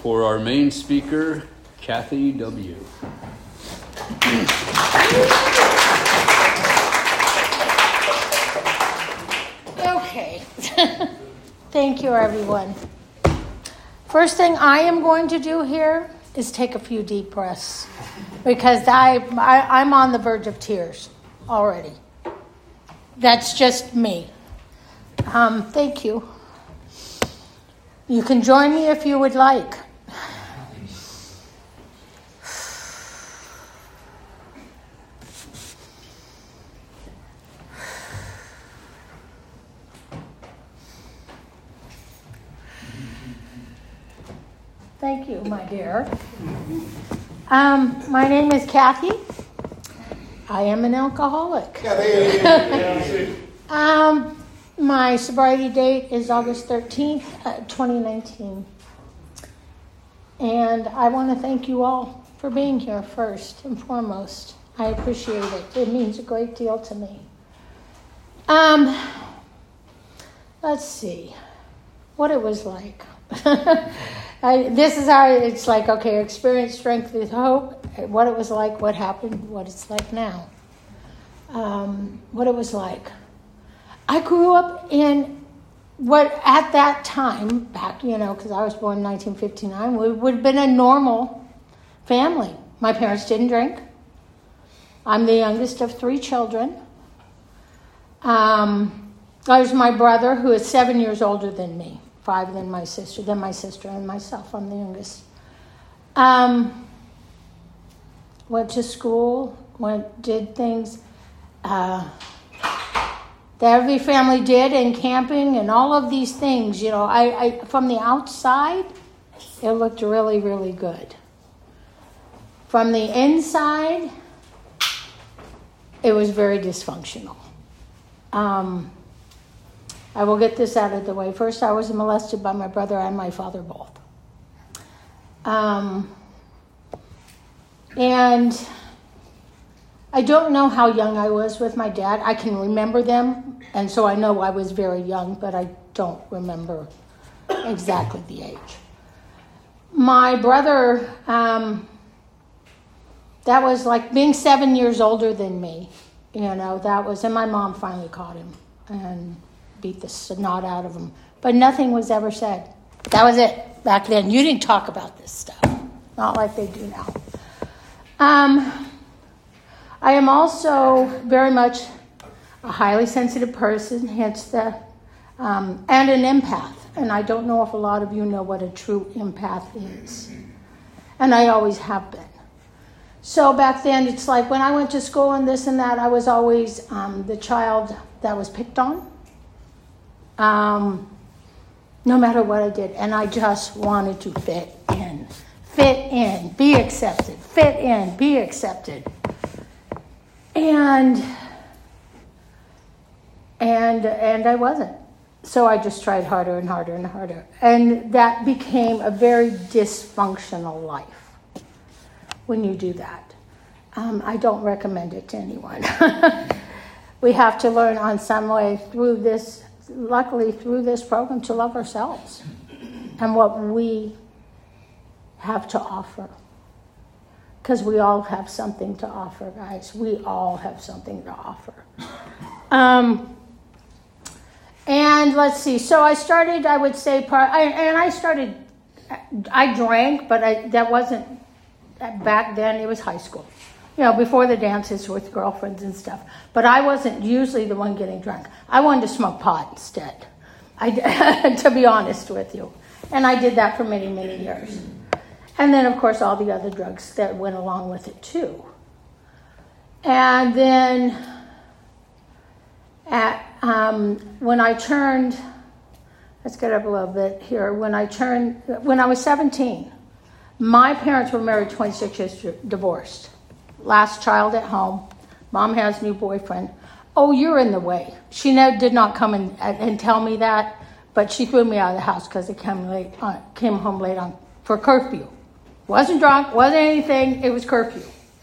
for our main speaker, Kathy W. Okay. Thank you, everyone. First thing I am going to do here is take a few deep breaths because I'm on the verge of tears already. That's just me. Thank you. You can join me if you would like. Thank you, my dear. My name is Kathy. I am an alcoholic. My sobriety date is August 13th, 2019. And I want to thank you all for being here first and foremost. I appreciate it. It means a great deal to me. Let's see what it was like. This is how it's like, okay, experience, strength, with hope, what it was like, what happened, what it's like now. What it was like. I grew up in what at that time, back, because I was born in 1959, would have been a normal family. My parents didn't drink. I'm the youngest of 3 children. There's my brother, who is 7 years older than me. 5 than my sister and myself. I'm the youngest. Went to school, did things that every family did, and camping and all of these things. I from the outside, it looked really, really good. From the inside, it was very dysfunctional. I will get this out of the way. First, I was molested by my brother and my father both. And I don't know how young I was with my dad. I can remember them, and so I know I was very young, but I don't remember exactly the age. My brother, that was like being 7 years older than me. That was, and my mom finally caught him and beat the snot out of him. But nothing was ever said. That was it back then. You didn't talk about this stuff. Not like they do now. I am also very much a highly sensitive person, hence the, and an empath. And I don't know if a lot of you know what a true empath is. And I always have been. So back then, it's like when I went to school and this and that, I was always the child that was picked on. No matter what I did. And I just wanted to fit in, be accepted, fit in, be accepted. And I wasn't. So I just tried harder and harder and harder. And that became a very dysfunctional life when you do that. I don't recommend it to anyone. We have to learn on some way through this, luckily through this program, to love ourselves and what we have to offer. Because we all have something to offer, guys. We all have something to offer. And let's see. So I started, I would say, I drank, but that wasn't, back then it was high school. Before the dances with girlfriends and stuff. But I wasn't usually the one getting drunk. I wanted to smoke pot instead, to be honest with you. And I did that for many, many years. And then, of course, all the other drugs that went along with it, too. And then when I turned, let's get up a little bit here. When I was 17, my parents were married 26 years, divorced. Last child at home. Mom has a new boyfriend. Oh, you're in the way. She did not come and tell me that, but she threw me out of the house because I came home late for curfew. Wasn't drunk, wasn't anything, it was curfew.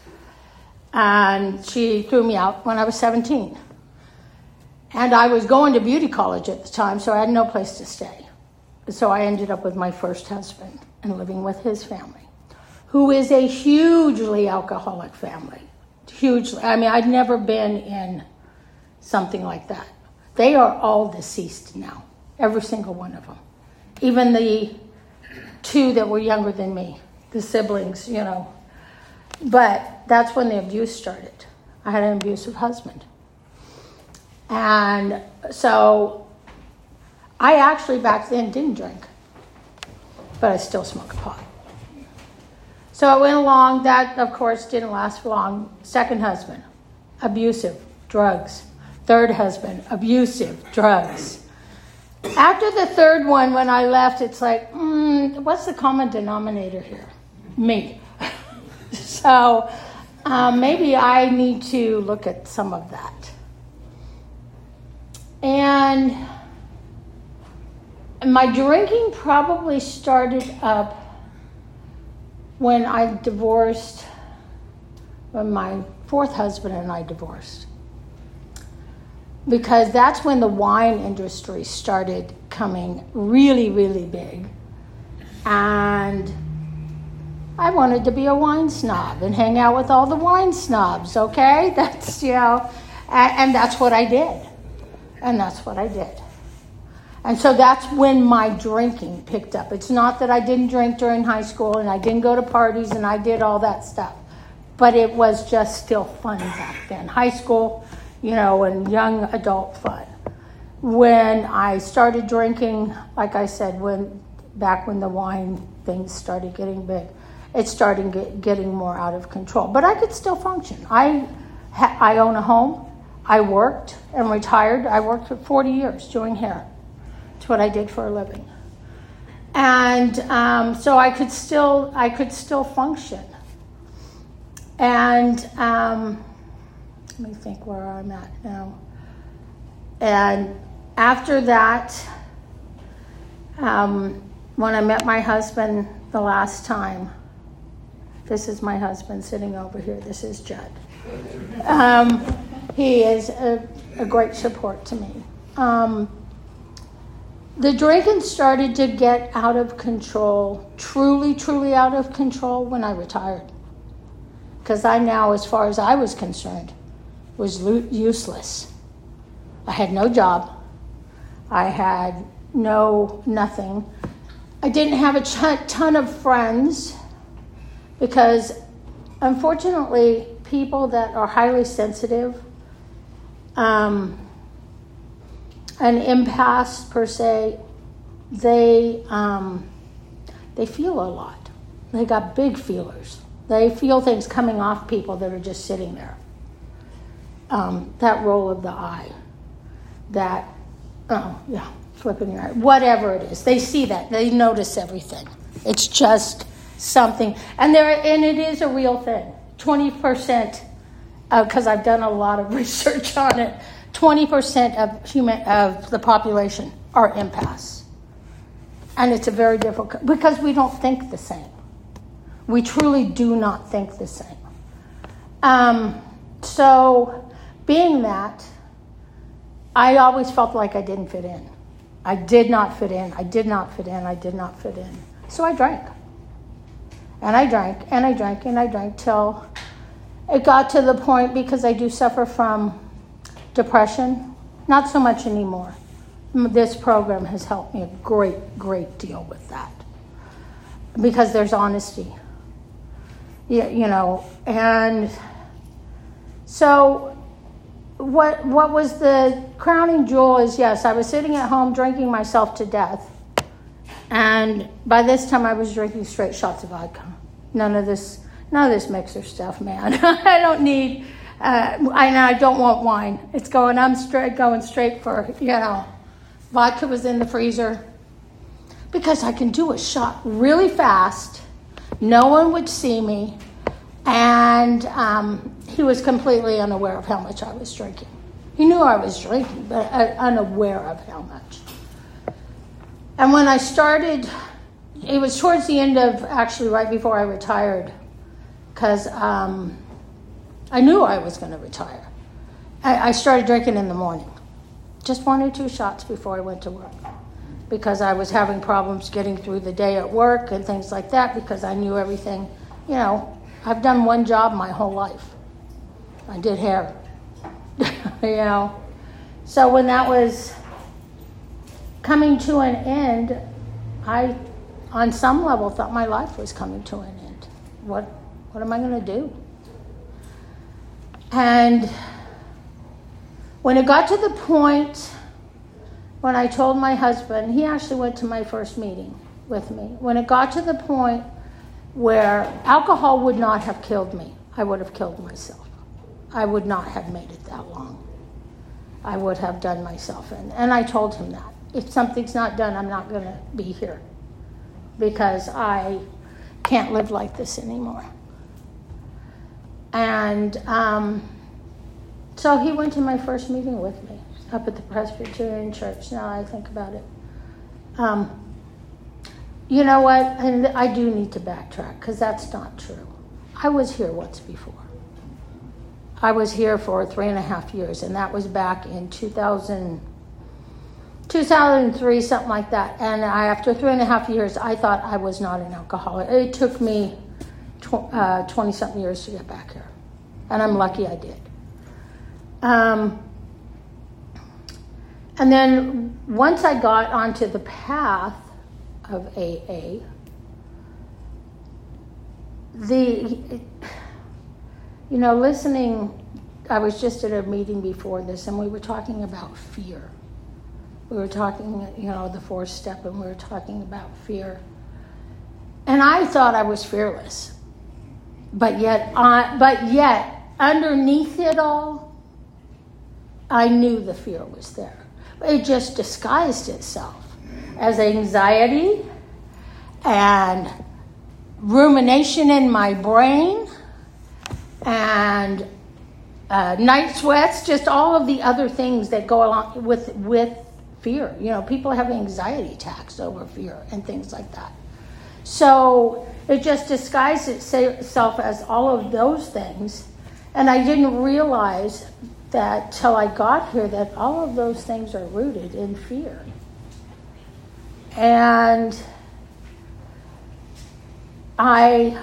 And she threw me out when I was 17. And I was going to beauty college at the time, so I had no place to stay. So I ended up with my first husband. and living with his family, who is a hugely alcoholic family. Hugely. I mean, I'd never been in something like that. They are all deceased now, every single one of them. Even the two that were younger than me, the siblings, you know. But that's when the abuse started. I had an abusive husband. And so I actually back then didn't drink, but I still smoked pot. So it went along. That, of course, didn't last long. Second husband, abusive, drugs. Third husband, abusive, drugs. After the third one, when I left, it's like, what's the common denominator here? Me. So maybe I need to look at some of that. And my drinking probably started up when I divorced, when my fourth husband and I divorced. Because that's when the wine industry started coming really, really big. And I wanted to be a wine snob and hang out with all the wine snobs, okay? That's, you know, and that's what I did. And that's what I did. And so that's when my drinking picked up. It's not that I didn't drink during high school and I didn't go to parties and I did all that stuff. But it was just still fun back then. High school, you know, and young adult fun. When I started drinking, like I said, back when the wine things started getting big, it started getting more out of control. But I could still function. I own a home. I worked and retired. I worked for 40 years doing hair. That's what I did for a living. And so I could still function. And let me think where I'm at now. And after that, when I met my husband the last time, this is my husband sitting over here. This is Judd. He is a great support to me. The drinking started to get out of control, truly, truly out of control when I retired. Because I now, as far as I was concerned, was useless. I had no job. I had nothing. I didn't have a ton of friends because, unfortunately, people that are highly sensitive, an empath per se, they feel a lot. They got big feelers. They feel things coming off people that are just sitting there. That roll of the eye, flipping your eye, whatever it is. They see that. They notice everything. It's just something. And it is a real thing. 20%, because I've done a lot of research on it, 20% of the population are empaths. And it's a very difficult, because we don't think the same. We truly do not think the same. So being that, I always felt like I didn't fit in. I did not fit in. I did not fit in. I did not fit in. So I drank. And I drank, and I drank, and I drank till it got to the point, because I do suffer from depression, not so much anymore. This program has helped me a great, great deal with that. Because there's honesty. You know, and so what was the crowning jewel is, yes, I was sitting at home drinking myself to death. And by this time I was drinking straight shots of vodka. None of this mixer stuff, man. I don't need, I don't want wine. It's going straight for, vodka was in the freezer. Because I can do a shot really fast. No one would see me. And he was completely unaware of how much I was drinking. He knew I was drinking, but unaware of how much. And when I started, it was towards the end of, actually right before I retired, because I knew I was going to retire. I started drinking in the morning. Just 1 or 2 shots before I went to work. because I was having problems getting through the day at work and things like that, because I knew everything. You know, I've done one job my whole life. I did hair. You know. So when that was coming to an end, I, on some level, thought my life was coming to an end. What am I going to do? And when it got to the point when I told my husband, he actually went to my first meeting with me. When it got to the point where alcohol would not have killed me, I would have killed myself. I would not have made it that long. I would have done myself in. And I told him that. If something's not done, I'm not going to be here, because I can't live like this anymore. And so he went to my first meeting with me up at the Presbyterian Church, now I think about it. You know what? And I do need to backtrack, because that's not true. I was here once before. I was here for 3.5 years, and that was back in 2003, something like that. And after 3.5 years, I thought I was not an alcoholic. It took me 20-something years to get back here, and I'm lucky I did. And then once I got onto the path of AA, listening, I was just at a meeting before this, and we were talking about fear. We were talking, the 4th step, and we were talking about fear. And I thought I was fearless. But yet, underneath it all, I knew the fear was there. It just disguised itself as anxiety and rumination in my brain and night sweats, just all of the other things that go along with fear. People have anxiety attacks over fear and things like that. So it just disguised itself as all of those things. And I didn't realize that till I got here that all of those things are rooted in fear. And I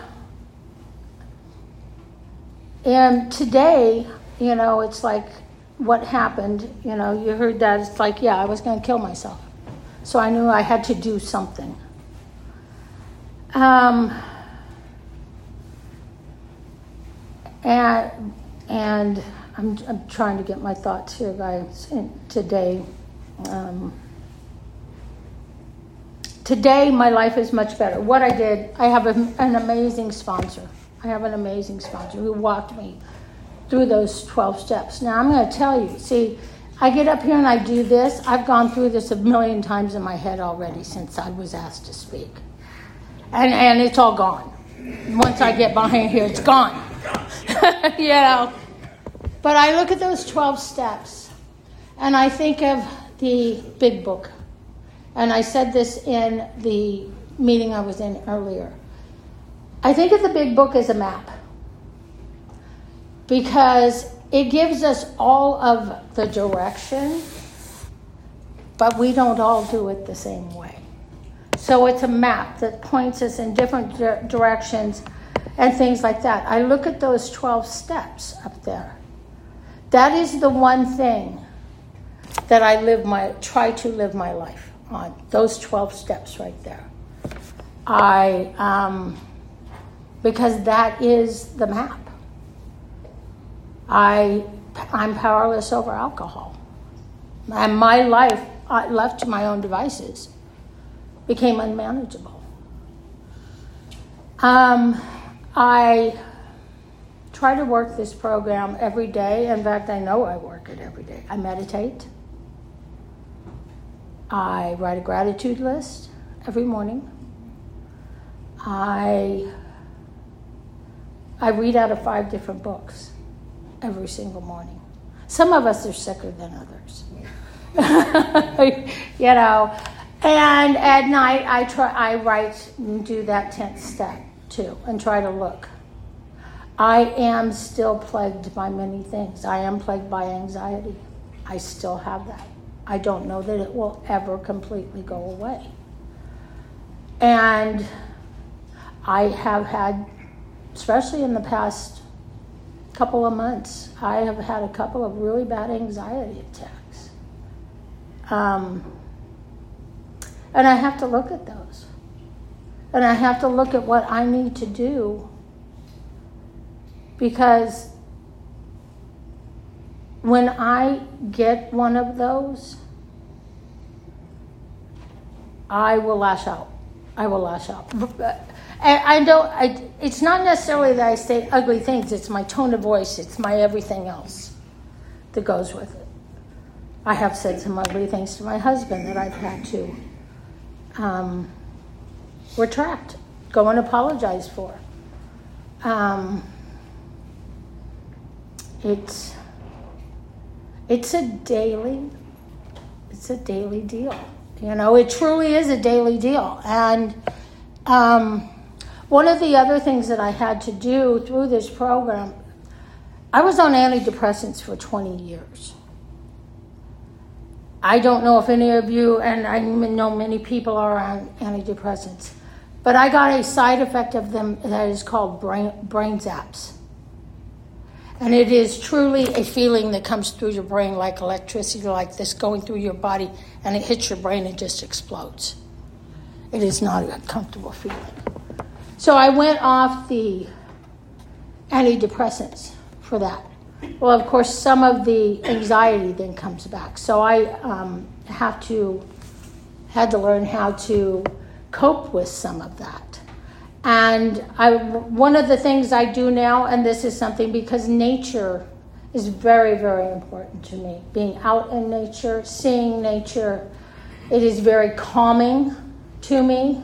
am today, it's like what happened, you heard that. It's like, I was going to kill myself. So I knew I had to do something. And I'm trying to get my thoughts here, guys. Today, my life is much better. What I did, I have an amazing sponsor. I have an amazing sponsor who walked me through those 12 steps. Now, I'm going to tell you, see, I get up here and I do this. I've gone through this 1,000,000 times in my head already since I was asked to speak. And it's all gone. Once I get behind here, it's gone. But I look at those 12 steps, and I think of the big book. And I said this in the meeting I was in earlier. I think of the big book as a map, because it gives us all of the direction, but we don't all do it the same way. So it's a map that points us in different directions and things like that. I look at those 12 steps up there. That is the one thing that I try to live my life on. Those 12 steps right there. Because that is the map. I'm powerless over alcohol. And my life, left to my own devices, became unmanageable. I try to work this program every day. In fact, I know I work it every day. I meditate. I write a gratitude list every morning. I read out of 5 different books every single morning. Some of us are sicker than others. And at night I write and do that 10th step too, and try to look. I am still plagued by many things. I am plagued by anxiety. I still have that. I don't know that it will ever completely go away. And I have had, especially in the past couple of months, I have had a couple of really bad anxiety attacks. And I have to look at those. And I have to look at what I need to do, because when I get one of those, I will lash out. I will lash out. It's not necessarily that I say ugly things. It's my tone of voice. It's my everything else that goes with it. I have said some ugly things to my husband that I've had to retract, go and apologize for. It's a daily deal. You know, it truly is a daily deal. And one of the other things that I had to do through this program, I was on antidepressants for 20 years. I don't know if any of you, and I know many people are on antidepressants, but I got a side effect of them that is called brain zaps. And it is truly a feeling that comes through your brain like electricity, like this going through your body, and it hits your brain and just explodes. It is not a comfortable feeling. So I went off the antidepressants for that. Well, of course, some of the anxiety then comes back. So I had to learn how to cope with some of that. And one of the things I do now, and this is something because nature is very, very important to me. Being out in nature, seeing nature, it is very calming to me.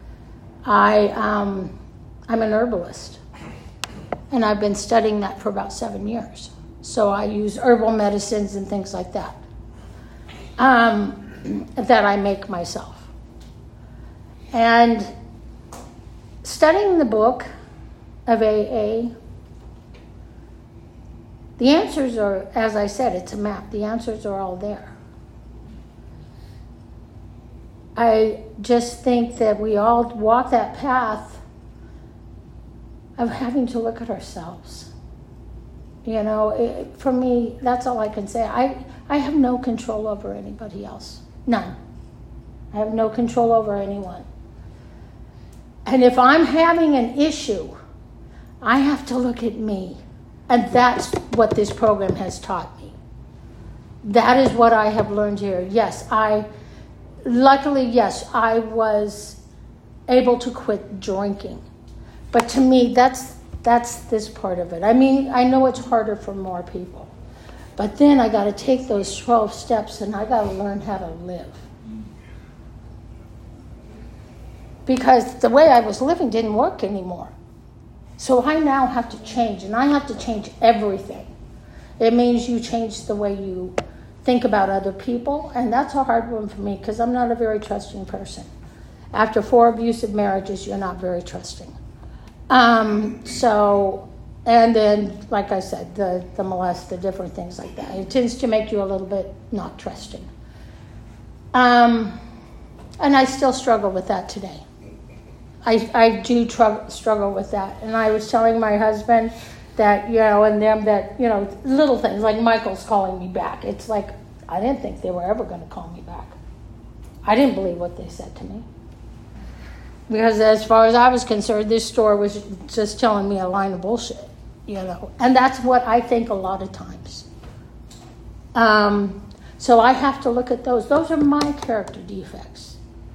I'm an herbalist, and I've been studying that for about 7 years. So I use herbal medicines and things like that that I make myself. And studying the book of AA, the answers are, as I said, it's a map. The answers are all there. I just think that we all walk that path of having to look at ourselves. You know, for me, that's all I can say. I have no control over anybody else. None. I have no control over anyone. And if I'm having an issue, I have to look at me. And that's what this program has taught me. That is what I have learned here. Yes, luckily, I was able to quit drinking. But to me, that's this part of it. I mean, I know it's harder for more people. But then I got to take those 12 steps and I got to learn how to live. Because the way I was living didn't work anymore. So I now have to change, and I have to change everything. It means you change the way you think about other people, and that's a hard one for me because I'm not a very trusting person. After 4 abusive marriages, you're not very trusting. And then, like I said, the molest, the different things like that. It tends to make you a little bit not trusting. And I still struggle with that today. I do struggle with that. And I was telling my husband that, and them that, little things like Michael's calling me back. It's like, I didn't think they were ever going to call me back. I didn't believe what they said to me. Because as far as I was concerned, this store was just telling me a line of bullshit, And that's what I think a lot of times. So I have to look at those. Those are my character defects.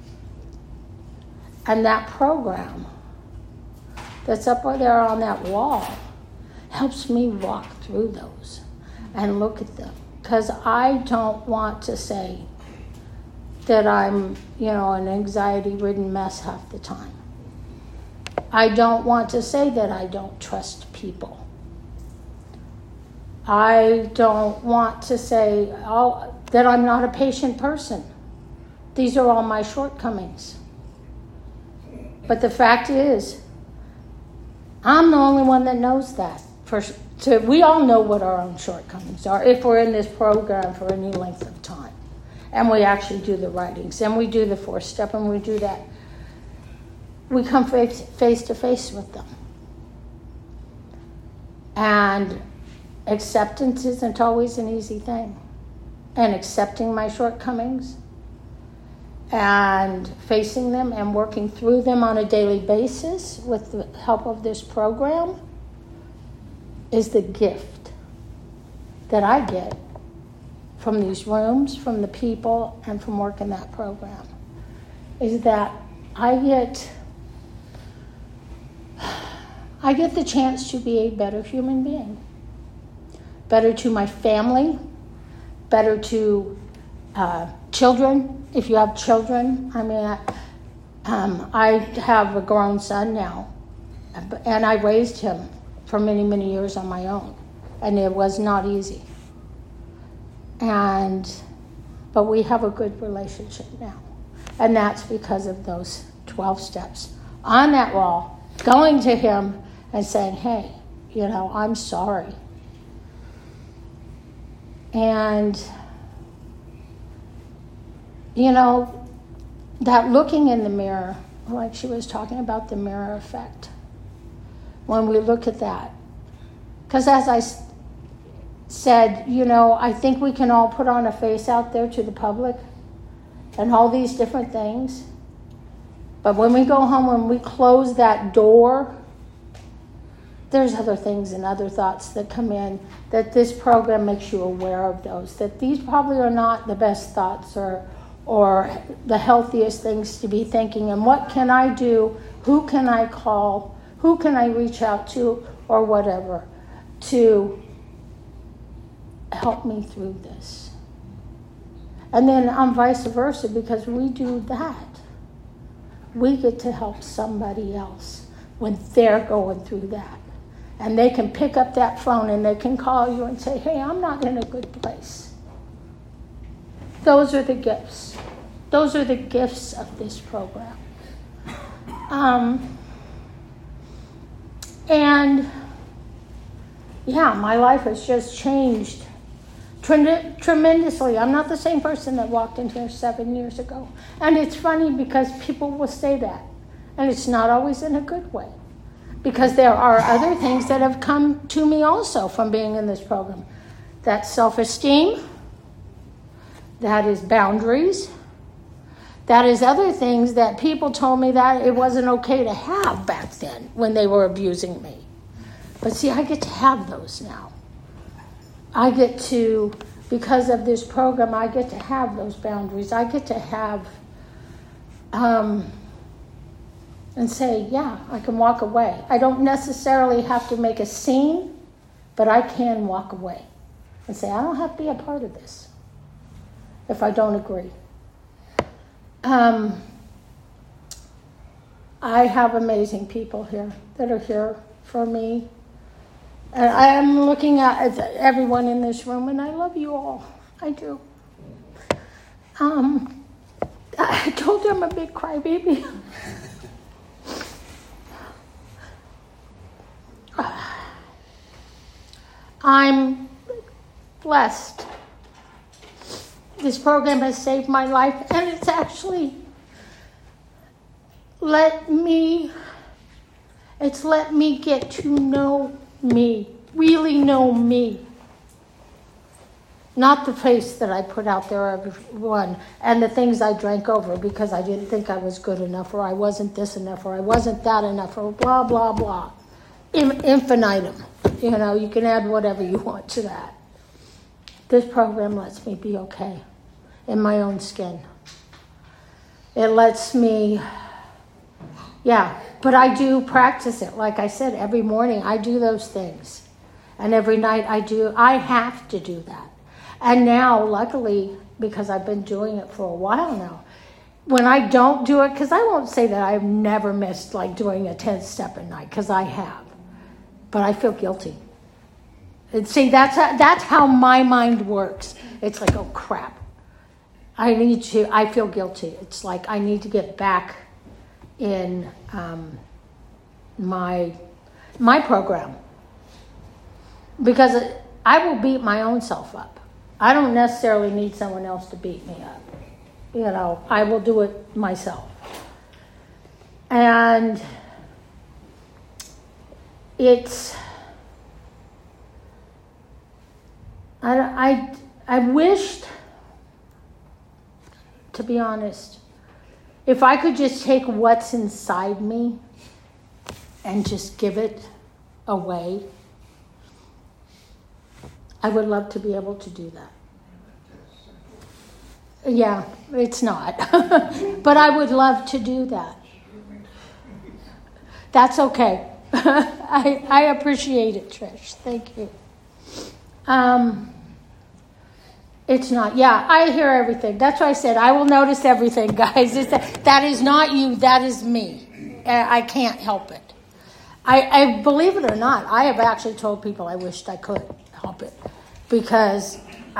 And that program that's up there on that wall helps me walk through those and look at them. Because I don't want to say that I'm, an anxiety-ridden mess half the time. I don't want to say that I don't trust people. I don't want to say that I'm not a patient person. These are all my shortcomings. But the fact is, I'm the only one that knows that. We all know what our own shortcomings are if we're in this program for any length of time. and we actually do the writings, and we do the 4-step, and we do that. We come face to face with them. And acceptance isn't always an easy thing. And accepting my shortcomings and facing them and working through them on a daily basis with the help of this program is the gift that I get from these rooms, from the people, and from working that program. Is that I get the chance to be a better human being. Better to my family, better to children, if you have children. I mean, I have a grown son now, and I raised him for many, many years on my own, and it was not easy. But we have a good relationship now, and that's because of those 12 steps on that wall, going to him and saying, hey, I'm sorry. And, that looking in the mirror, like she was talking about the mirror effect, when we look at that, because as I said, I think we can all put on a face out there to the public and all these different things. But when we go home, when we close that door, there's other things and other thoughts that come in, that this program makes you aware of those, that these probably are not the best thoughts or the healthiest things to be thinking. And what can I do? Who can I call? Who can I reach out to, or whatever, to help me through this? And then vice versa, because we do that. We get to help somebody else when they're going through that. And they can pick up that phone and they can call you and say, hey, I'm not in a good place. Those are the gifts. Those are the gifts of this program. And yeah, my life has just changed tremendously. I'm not the same person that walked in here 7 years ago. And it's funny because people will say that. And it's not always in a good way. Because there are other things that have come to me also from being in this program. That's self-esteem. That is boundaries. That is other things that people told me that it wasn't okay to have back then when they were abusing me. But see, I get to have those now. I get to, because of this program, I get to have those boundaries. I get to have, and say, yeah, I can walk away. I don't necessarily have to make a scene, but I can walk away and say, I don't have to be a part of this if I don't agree. I have amazing people here that are here for me. And I am looking at everyone in this room, and I love you all. I do. I told you I'm a big crybaby. I'm blessed. This program has saved my life, and it's actually let me get to know me, really know me. Not the face that I put out there, everyone, and the things I drank over because I didn't think I was good enough, or I wasn't this enough, or I wasn't that enough, or blah, blah, blah. Infinitum. You can add whatever you want to that. This program lets me be okay in my own skin. It lets me, but I do practice it. Like I said, every morning I do those things. And every night I have to do that. And now, luckily, because I've been doing it for a while now, when I don't do it, because I won't say that I've never missed like doing a 10th step at night, because I have. But I feel guilty. And see, that's how my mind works. It's like, oh crap. I feel guilty. It's like I need to get back in my program. Because I will beat my own self up. I don't necessarily need someone else to beat me up. I will do it myself. And it's, I wished, to be honest, if I could just take what's inside me and just give it away, I would love to be able to do that. Yeah, it's not. But I would love to do that. That's okay. I appreciate it, Trish. Thank you. It's not. Yeah, I hear everything. That's why I said I will notice everything, guys. That is not you. That is me. I can't help it. I believe it or not, I have actually told people I wished I could help it, because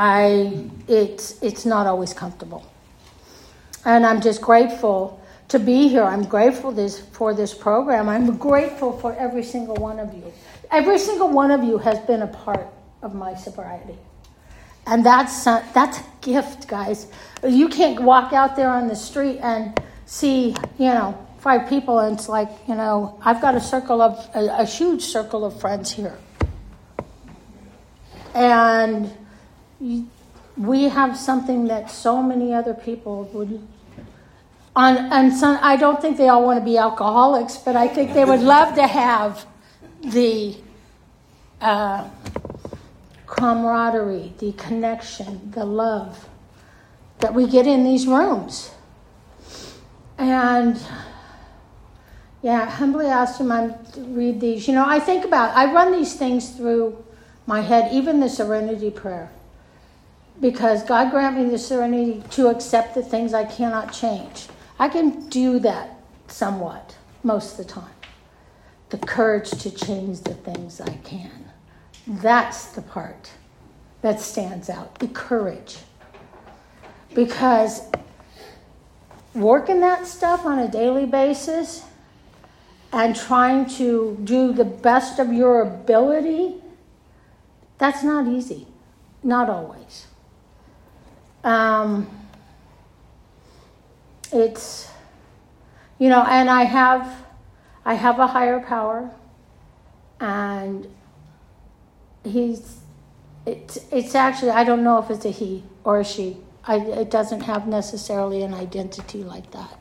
it's not always comfortable. And I'm just grateful to be here. I'm grateful for this program. I'm grateful for every single one of you. Every single one of you has been a part of my sobriety. And that's a gift, guys. You can't walk out there on the street and see, 5 people, and it's like, I've got a huge circle of friends here. And we have something that so many other people would. I don't think they all want to be alcoholics, but I think they would love to have the camaraderie, the connection, the love that we get in these rooms. And humbly asked him to read these. I run these things through my head, even the Serenity Prayer, because God grant me the serenity to accept the things I cannot change. I can do that somewhat, most of the time. The courage to change the things I can. That's the part that stands out, the courage. Because working that stuff on a daily basis and trying to do the best of your ability, that's not easy. Not always. It's, and I have a higher power, and it's actually, I don't know if it's a he or a she. It doesn't have necessarily an identity like that.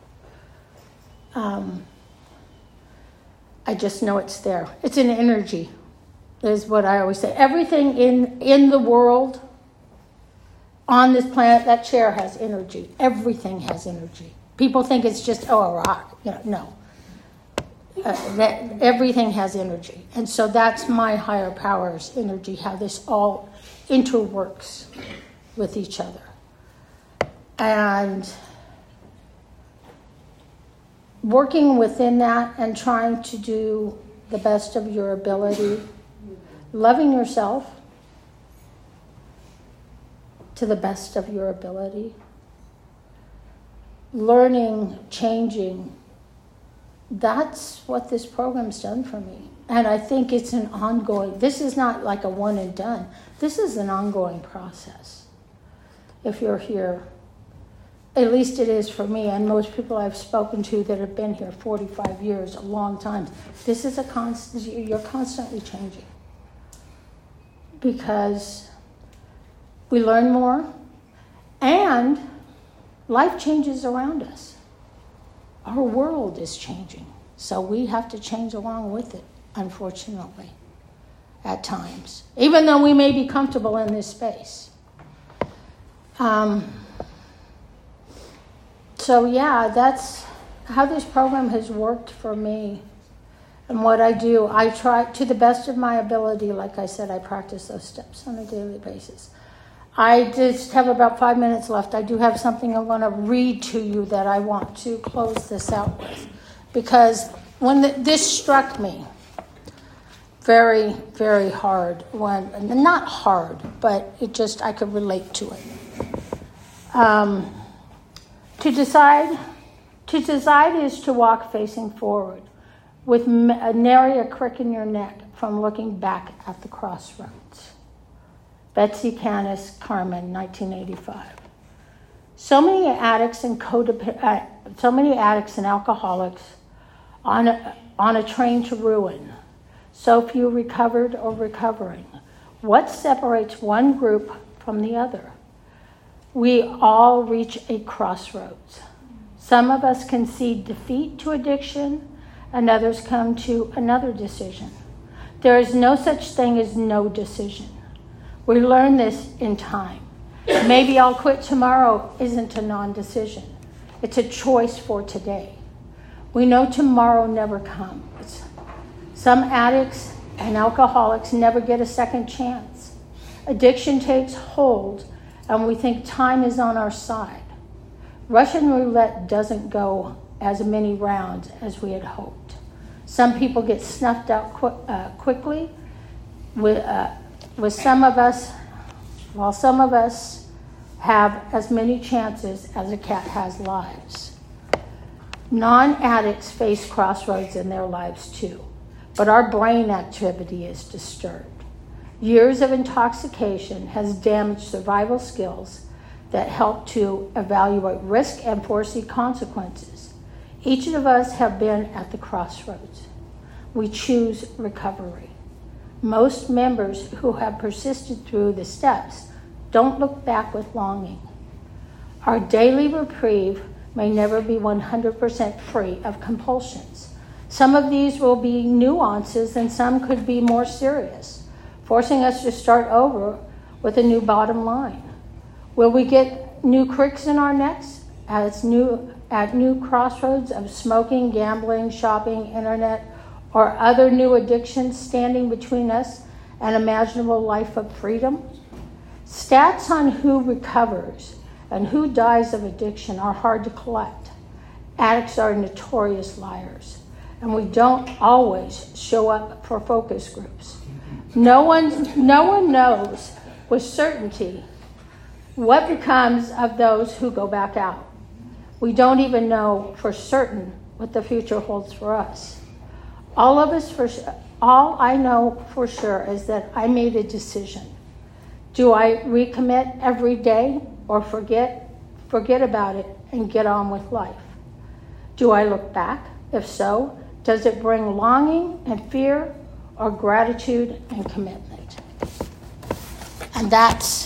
I just know it's there. It's an energy, is what I always say. Everything in the world, on this planet, that chair has energy. Everything has energy. People think it's just, a rock. No. That everything has energy. And so that's my higher power's energy, how this all interworks with each other. And working within that and trying to do the best of your ability, loving yourself to the best of your ability, learning, changing. That's what this program's done for me. And I think it's an ongoing, this is not like a one and done. This is an ongoing process. If you're here, at least it is for me, and most people I've spoken to that have been here 45 years, a long time. This is you're constantly changing. Because we learn more, and life changes around us. Our world is changing, so we have to change along with it, unfortunately, at times, even though we may be comfortable in this space. That's how this program has worked for me. And what I do, I try to the best of my ability. Like I said, I practice those steps on a daily basis. I just have about 5 minutes left. I do have something I want to read to you that I want to close this out with. Because when this struck me very, very hard. Not hard, but I could relate to it. To decide is to walk facing forward with nary a crick in your neck from looking back at the crossroads. Betsy Canis Carmen, 1985. So many addicts and alcoholics on a train to ruin. So few recovered or recovering. What separates one group from the other? We all reach a crossroads. Some of us concede defeat to addiction, and others come to another decision. There is no such thing as no decision. We learn this in time. Maybe I'll quit tomorrow isn't a non-decision. It's a choice for today. We know tomorrow never comes. Some addicts and alcoholics never get a second chance. Addiction takes hold, and we think time is on our side. Russian roulette doesn't go as many rounds as we had hoped. Some people get snuffed out quickly, while some of us have as many chances as a cat has lives. Non-addicts face crossroads in their lives too, but our brain activity is disturbed. Years of intoxication has damaged survival skills that help to evaluate risk and foresee consequences. Each of us have been at the crossroads. We choose recovery. Most members who have persisted through the steps don't look back with longing. Our daily reprieve may never be 100% free of compulsions. Some of these will be nuances and some could be more serious, forcing us to start over with a new bottom line. Will we get new cricks in our necks at new crossroads of smoking, gambling, shopping, internet, or other new addictions standing between us and imaginable life of freedom? Stats on who recovers and who dies of addiction are hard to collect. Addicts are notorious liars, and we don't always show up for focus groups. No one knows with certainty what becomes of those who go back out. We don't even know for certain what the future holds for us. All I know for sure is that I made a decision. Do I recommit every day or forget about it and get on with life? Do I look back? If so, does it bring longing and fear or gratitude and commitment? And that's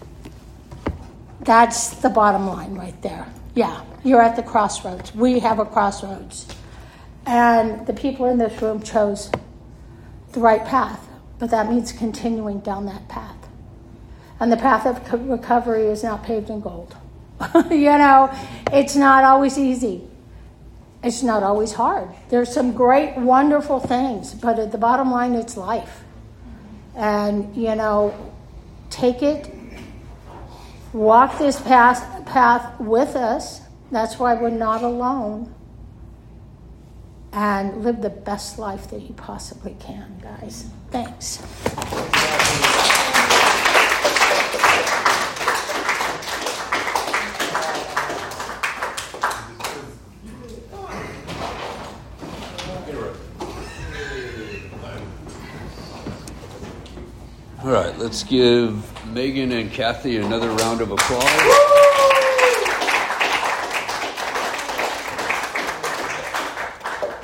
the bottom line right there. Yeah, you're at the crossroads. We have a crossroads. And the people in this room chose the right path, but that means continuing down that path. And the path of recovery is not paved in gold. It's not always easy. It's not always hard. There's some great, wonderful things, but at the bottom line, it's life. And, take it, walk this path with us. That's why we're not alone. And live the best life that you possibly can, guys. Thanks. All right, let's give Megan and Kathy another round of applause.